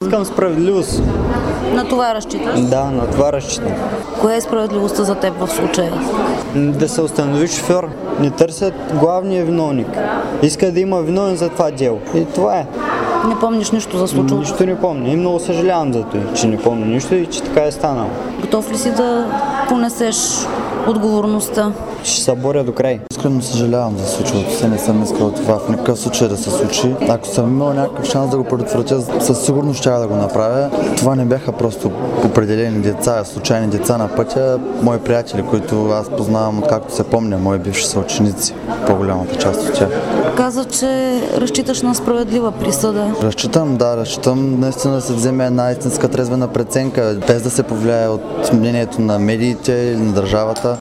Искам справедливост. На това разчиташ? Да, на това разчитам. Коя е справедливостта за теб в случая? Да се установи шофьор. Не търсят главния виновник. Иска да има виновен за това дело. И това е. Не помниш нищо за случилото? Нищо не помня. И много съжалявам за това, че не помня нищо и че така е станало. Готов ли си да понесеш отговорността? Ще се боря до край. Искрено съжалявам за случилото се, не съм искал това в никакъв случай да се случи. Ако съм имал някакъв шанс да го предотвратя, със сигурност ще да го направя. Това не бяха просто определени деца, случайни деца на пътя, мои приятели, които аз познавам откакто се помня, мои бивши съученици, по-голямата част от тях. Каза, че разчиташ на справедлива присъда. Разчитам наистина да се вземе една истинска трезвена преценка, без да се повлияе от мнението на медиите или на държавата.